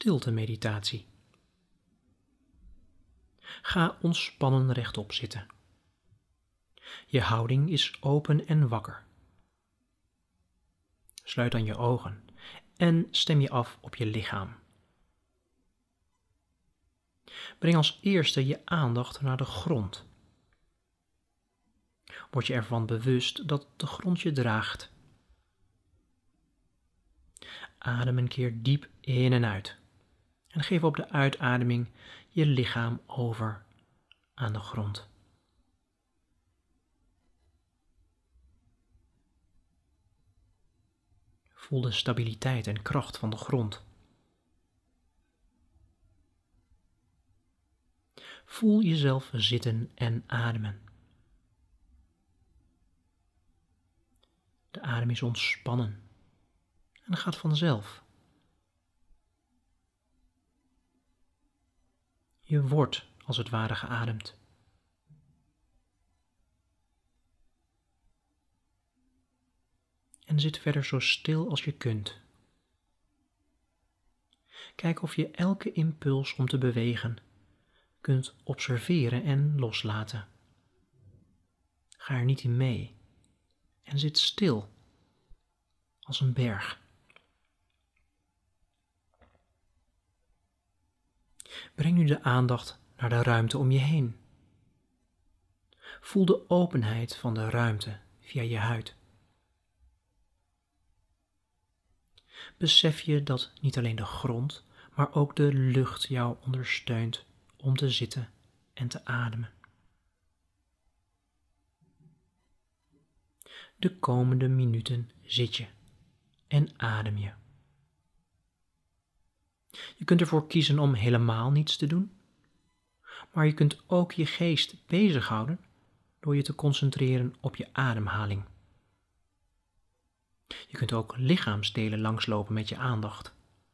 stilte-meditatie. Ga ontspannen rechtop zitten. Je houding is open en wakker. Sluit dan je ogen en stem je af op je lichaam. Breng als eerste je aandacht naar de grond. Word je ervan bewust dat de grond je draagt. Adem een keer diep in en uit. En geef op de uitademing je lichaam over aan de grond. Voel de stabiliteit en kracht van de grond. Voel jezelf zitten en ademen. De adem is ontspannen en gaat vanzelf. Je wordt als het ware geademd. En zit verder zo stil als je kunt. Kijk of je elke impuls om te bewegen kunt observeren en loslaten. Ga er niet in mee en zit stil als een berg. Breng nu de aandacht naar de ruimte om je heen. Voel de openheid van de ruimte via je huid. Besef je dat niet alleen de grond, maar ook de lucht jou ondersteunt om te zitten en te ademen. De komende minuten zit je en adem je. Je kunt ervoor kiezen om helemaal niets te doen, maar je kunt ook je geest bezighouden door je te concentreren op je ademhaling. Je kunt ook lichaamsdelen langslopen met je aandacht.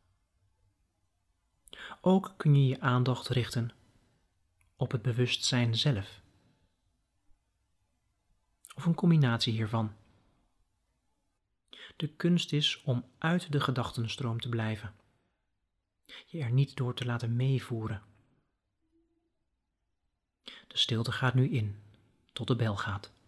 Ook kun je je aandacht richten op het bewustzijn zelf. Of een combinatie hiervan. De kunst is om uit de gedachtenstroom te blijven. Je er niet door te laten meevoeren. De stilte gaat nu in, tot de bel gaat.